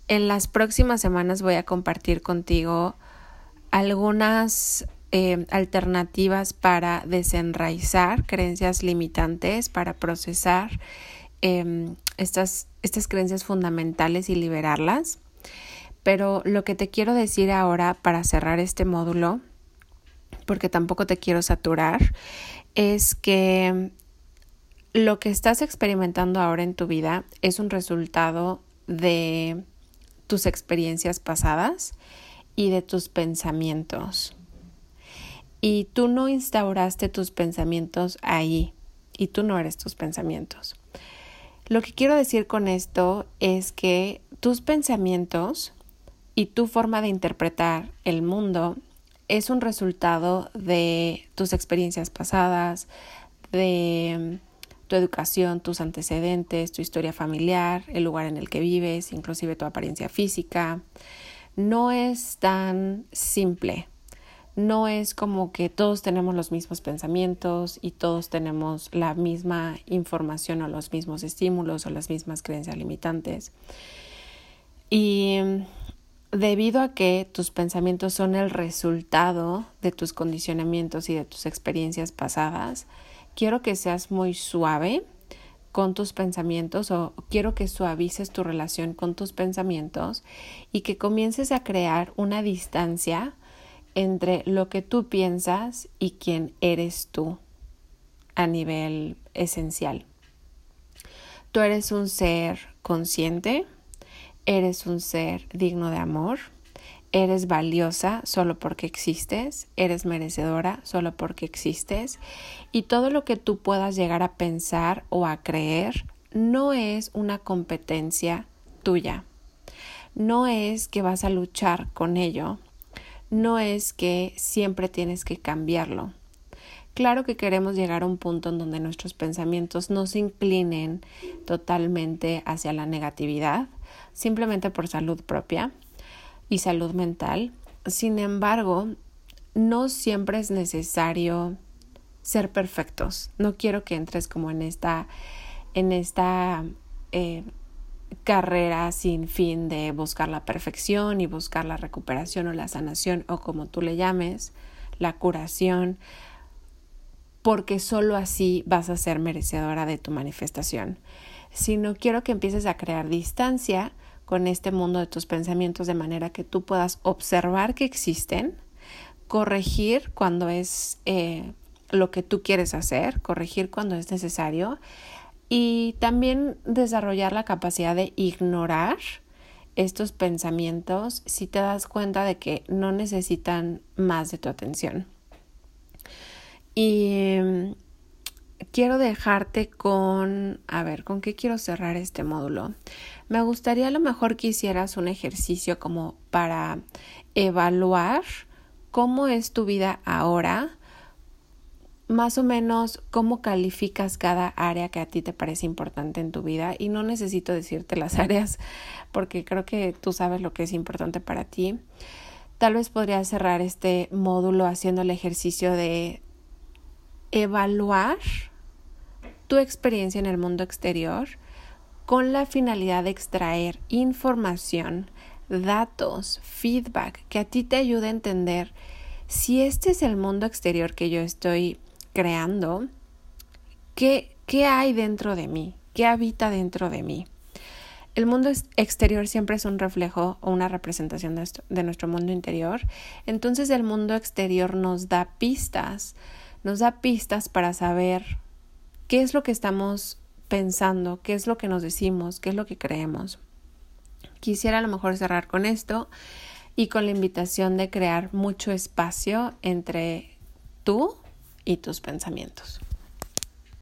En las próximas semanas voy a compartir contigo algunas alternativas para desenraizar creencias limitantes, para procesar estas creencias fundamentales y liberarlas. Pero lo que te quiero decir ahora para cerrar este módulo, porque tampoco te quiero saturar, es que lo que estás experimentando ahora en tu vida es un resultado de tus experiencias pasadas y de tus pensamientos. Y tú no instauraste tus pensamientos ahí, y tú no eres tus pensamientos. Lo que quiero decir con esto es que tus pensamientos y tu forma de interpretar el mundo es un resultado de tus experiencias pasadas, de tu educación, tus antecedentes, tu historia familiar, el lugar en el que vives, inclusive tu apariencia física. No es tan simple. No es como que todos tenemos los mismos pensamientos y todos tenemos la misma información o los mismos estímulos o las mismas creencias limitantes. Y debido a que tus pensamientos son el resultado de tus condicionamientos y de tus experiencias pasadas, quiero que seas muy suave con tus pensamientos o quiero que suavices tu relación con tus pensamientos y que comiences a crear una distancia entre lo que tú piensas y quién eres tú a nivel esencial. Tú eres un ser consciente, eres un ser digno de amor, eres valiosa solo porque existes, eres merecedora solo porque existes y todo lo que tú puedas llegar a pensar o a creer no es una competencia tuya. No es que vas a luchar con ello, no es que siempre tienes que cambiarlo. Claro que queremos llegar a un punto en donde nuestros pensamientos no se inclinen totalmente hacia la negatividad, simplemente por salud propia y salud mental. Sin embargo, no siempre es necesario ser perfectos. No quiero que entres como en esta carrera sin fin de buscar la perfección y buscar la recuperación o la sanación o como tú le llames, la curación, porque solo así vas a ser merecedora de tu manifestación. Sino quiero que empieces a crear distancia con este mundo de tus pensamientos de manera que tú puedas observar que existen, corregir cuando es lo que tú quieres hacer, corregir cuando es necesario y también desarrollar la capacidad de ignorar estos pensamientos si te das cuenta de que no necesitan más de tu atención. Y quiero dejarte ¿con qué quiero cerrar este módulo? Me gustaría a lo mejor que hicieras un ejercicio como para evaluar cómo es tu vida ahora, más o menos cómo calificas cada área que a ti te parece importante en tu vida. Y no necesito decirte las áreas porque creo que tú sabes lo que es importante para ti. Tal vez podrías cerrar este módulo haciendo el ejercicio de evaluar tu experiencia en el mundo exterior con la finalidad de extraer información, datos, feedback que a ti te ayude a entender si este es el mundo exterior que yo estoy creando, ¿qué hay dentro de mí? ¿Qué habita dentro de mí? El mundo exterior siempre es un reflejo o una representación de nuestro mundo interior. Entonces el mundo exterior nos da pistas para saber qué es lo que estamos pensando, qué es lo que nos decimos, qué es lo que creemos. Quisiera a lo mejor cerrar con esto y con la invitación de crear mucho espacio entre tú y tus pensamientos.